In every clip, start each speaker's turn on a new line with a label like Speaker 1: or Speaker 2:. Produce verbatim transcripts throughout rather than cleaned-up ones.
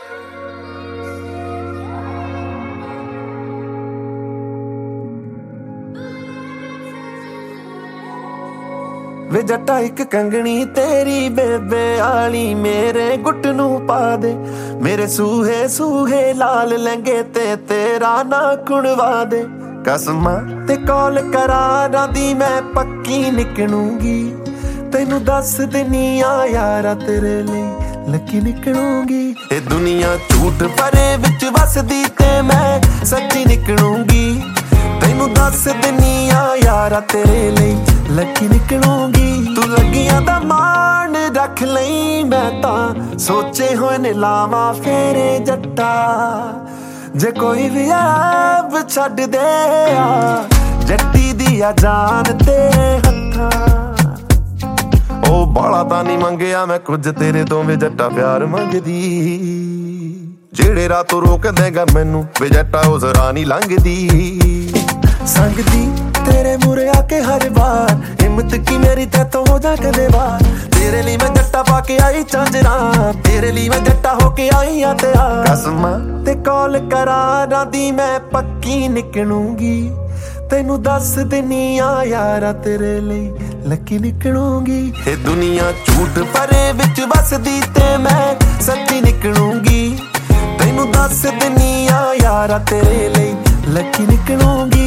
Speaker 1: ਵੇ ਜੱਟਾ ਇੱਕ ਕੰਗਣੀ ਤੇਰੀ ਬੇਬੇ ਆਲੀ ਮੇਰੇ ਗੁੱਟ ਨੂੰ ਪਾ ਦੇ, ਮੇਰੇ ਸੂਹੇ ਸੂਹੇ ਲਾਲ ਲਹਿੰਗੇ ਤੇ ਤੇਰਾ ਨਾ ਕੁਣਵਾ ਦੇ। ਕਸਮਾਂ ਤੇ ਕੌਲ ਕਰਾਰਾਂ ਦੀ ਮੈਂ ਪੱਕੀ ਨਿਕਲੂੰਗੀ, ਤੈਨੂੰ ਦੱਸ ਦਿੰਨੀ ਆ ਯਾਰਾ ਤੇਰੇ ਲਈ ਲੱਕੀ ਨਿਕਲੂੰਗੀ। ਇਹ ਦੁਨੀਆ ਝੂਠ ਭਰੇ ਵਿੱਚ ਵਸਦੀ ਤੇ ਮੈਂ ਸੱਚੀ ਨਿਕਲੂੰਗੀ, ਤੈਨੂੰ ਦੱਸ ਦਿੰਨੀ ਆ ਯਾਰਾ ਤੇਰੇ ਲਈ ਲੱਕੀ ਨਿਕਲੂੰਗੀ। ਤੂੰ ਲੱਗੀਆਂ ਦਾ ਮਾਣ ਰੱਖ ਲਈ, ਮੈਂ ਤਾਂ ਸੋਚੇ ਹੋਏ ਨੇ ਲਾਵਾਂ ਫੇਰੇ ਜੱਟਾ। ਜੇ ਕੋਈ ਵੀ ਆਬ ਛੱਡ ਦੇ ਆ ਜੱਟੀ ਦੀ ਆ ਜਾਨ ਤੇ ਹੱਥਾਂ। ਉਹ ਬਾਲਾ ਤਾਂ ਨਹੀਂ ਮੰਗਿਆ ਮੈਂ ਕੁਝ ਤੇਰੇ ਤੋਂ ਵੇ ਜੱਟਾ, ਪਿਆਰ ਮੰਗਦੀ ਜਿਹੜੇ ਰਾਹ ਤੋਂ ਰੋਕ ਦੇਗਾ ਮੈਨੂੰ ਵੇ ਜੱਟਾ ਉਹ ਜ਼ਰਾ ਨਹੀਂ ਲੰਘਦੀ। ਸੰਗਦੀ ਤੇਰੇ ਮੂਰੇ ਆ ਕੇ ਹਰ ਵਾਰ, ਹਿੰਮਤ ਕੀ ਮੇਰੀ ਤੇਤੋਂ ਹੋ ਜਾ ਕਦੇ ਵਾਰ। ਤੇਰੇ ਲਈ ਮੈਂ ਜੱਟਾ ਪਾ ਕੇ ਆਈ ਝਾਂਜਰਾਂ, ਤੇਰੇ ਲਈ ਮੈਂ ਜੱਟਾ ਹੋ ਕੇ ਆਈ ਆ ਤਿਆਰ। ਕਸਮਾਂ ਤੇ ਕੌਲ ਕਰਾਰਾਂ ਦੀ ਮੈਂ ਪੱਕੀ ਨਿਕਲੂੰਗੀ, ਤੈਨੂੰ ਦੱਸ ਦਿੰਨੀ ਆ ਯਾਰਾ ਤੇਰੇ ਲਈ ਲੱਕੀ ਨਿਕਲੂੰਗੀ। ਇਹ ਦੁਨੀਆ ਝੂਠ ਭਰੇ ਵਿੱਚ ਵਸਦੀ ਤੇ ਮੈਂ ਸੱਚੀ ਨਿਕਲੂੰਗੀ, ਤੈਨੂੰ ਦੱਸ ਦਿੰਨੀ ਆ ਯਾਰਾ ਤੇਰੇ ਲਈ ਲੱਕੀ ਨਿਕਲੂੰਗੀ।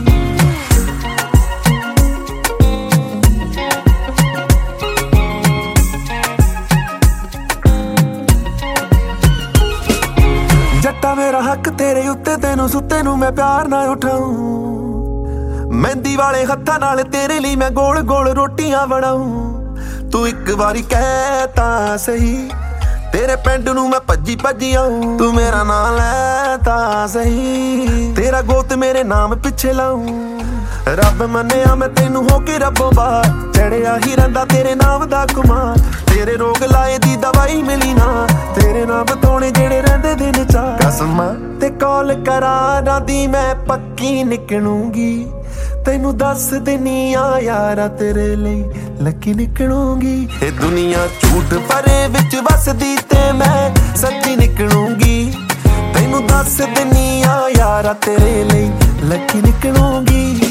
Speaker 1: ਜੱਟਾ ਮੇਰਾ ਹੱਕ ਤੇਰੇ ਉੱਤੇ, ਤੈਨੂੰ ਸੁੱਤੇ ਨੂੰ ਮੈਂ ਪਿਆਰ ਨਾ ਉਠਾਊਂ। ਮਹਿੰਦੀ ਵਾਲੇ ਹੱਥਾਂ ਨਾਲ ਤੇਰੇ ਲਈ ਮੈਂ ਗੋਲ ਗੋਲ ਰੋਟੀਆਂ ਬਣਾਊਂ। ਤੂੰ ਇੱਕ ਵਾਰੀ ਕਹਿ ਤਾਂ ਸਹੀ, ਤੇਰੇ ਪਿੰਡ ਨੂੰ ਮੈਂ ਭੱਜੀ ਭੱਜੀ ਆਊਂ। ਤੂੰ ਮੇਰਾ ਨਾਂ ਲੈ ਤਾਂ ਸਹੀ, ਤੇਰਾ ਗੋਤ ਮੇਰੇ ਨਾਮ ਪਿੱਛੇ ਲਾਊਂ। ਰੱਬ ਮੰਨਿਆ ਮੈਂ ਤੈਨੂੰ ਹੋ ਕੇ ਰੱਬੋਂ ਬਾਹਰ, ਚੜਿਆ ਹੀ ਰਹਿੰਦਾ ਤੇਰੇ ਨਾਮ ਦਾ ਕੁਮਾਰ। ਤੇਰੇ ਰੋਗ ਲਾਏ ਦੀ ਦਵਾਈ ਮਿਲੀ ਨਾ, ਤੇਰੇ ਨਾਮ ਬਤਾਉਣੇ ਜਿਹੜੇ ਰਹਿੰਦੇ ਦਿਨ ਚਾਰ। ਕਸਮਾਂ ਤੇ ਕੌਲ ਕਰਾਰਾਂ ਦੀ ਮੈਂ ਪੱਕੀ ਨਿਕਲੂੰਗੀ, ਤੈਨੂੰ ਦੱਸ ਦਿੰਨੀ ਆ ਯਾਰਾ ਤੇਰੇ ਲਈ ਲੱਕੀ ਨਿਕਲੂੰਗੀ। ਇਹ ਦੁਨੀਆ ਝੂਠ ਭਰੇ ਵਿੱਚ ਵਸਦੀ ਤੇ ਮੈਂ ਸੱਚੀ ਨਿਕਲੂੰਗੀ, ਤੈਨੂੰ ਦੱਸ ਦਿੰਨੀ ਆ ਯਾਰਾ ਤੇਰੇ ਲਈ ਲੱਕੀ ਨਿਕਲੂੰਗੀ।